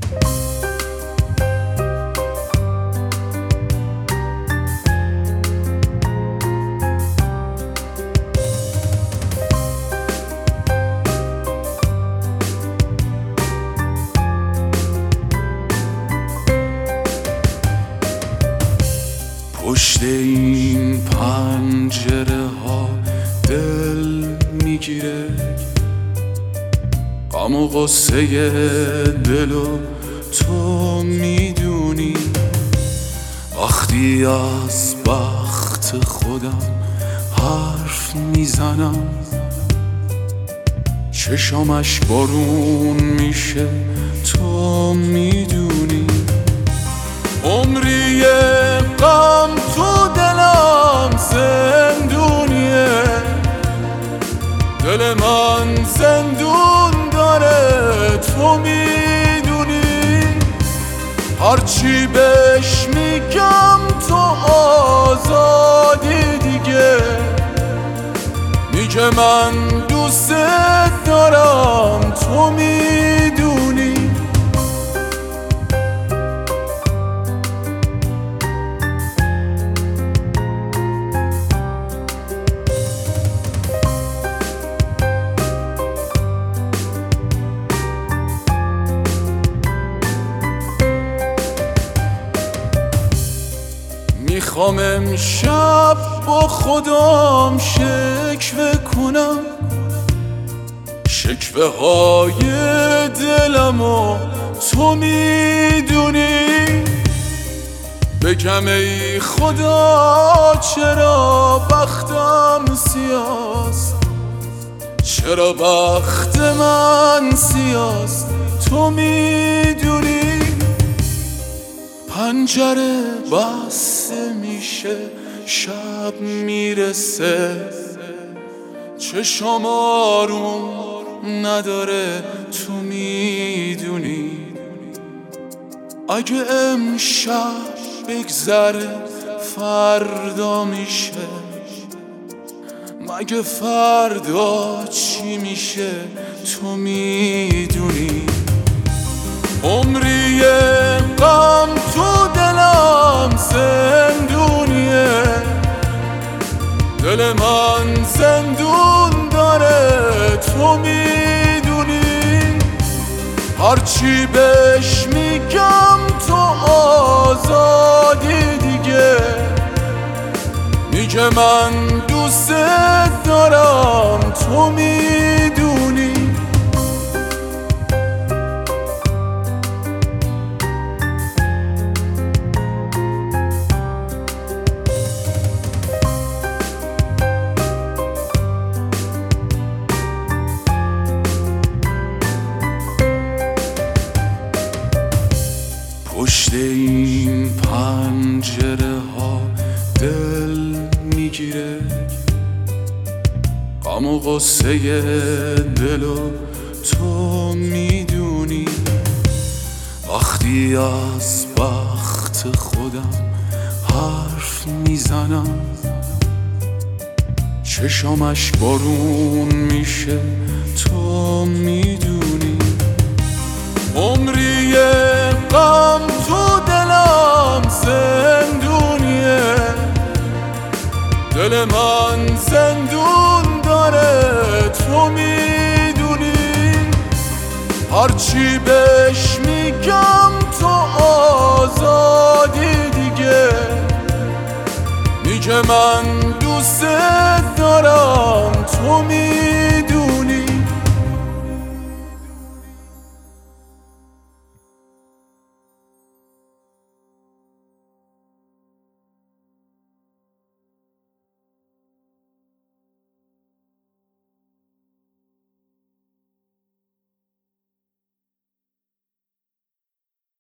پشت این پنجره ها دل میگیره، غم و غصه دلو تو میدونی. وقتی از بخت خودم حرف میزنم، چشامش بارون میشه، تو میدونی. عمری غم تو دلم زندونیه، دل من زندون داره، تو میدونی. هرچی بهش میگم تو آزادی دیگه، میگه من دوست دارم، تو میدونی. میخوام امشب با خودم شکوه کنم، شکوه های دلمو تو میدونی. بگم ای خدا چرا بختم سیاست، چرا بخت من سیاست، تو میدونی. پنجره بسته میشه، شب میرسه، چشم آروم نداره، تو میدونی. اگه امشب بگذره فردا میشه، مگه فردا چی میشه، تو میدونی. عمری غم تو دلم زندونیه، دل من زندون داره، تو میدونی. هرچی بهش میگم تو آزادی دیگه، میگه من دوست دارم، تو میدونی. پشت این پنجره ها دل میگیره، غم و غصه دلو تو میدونی. وقتی از بخت خودم حرف میزنم، چشامش بارون میشه، تو میدونی. عمری غم تو دلم زندونیه، دل من زندون داره، تو میدونی. هرچی بهش میگم تو آزادی دیگه، میگه من دوست دارم، تو میدونی.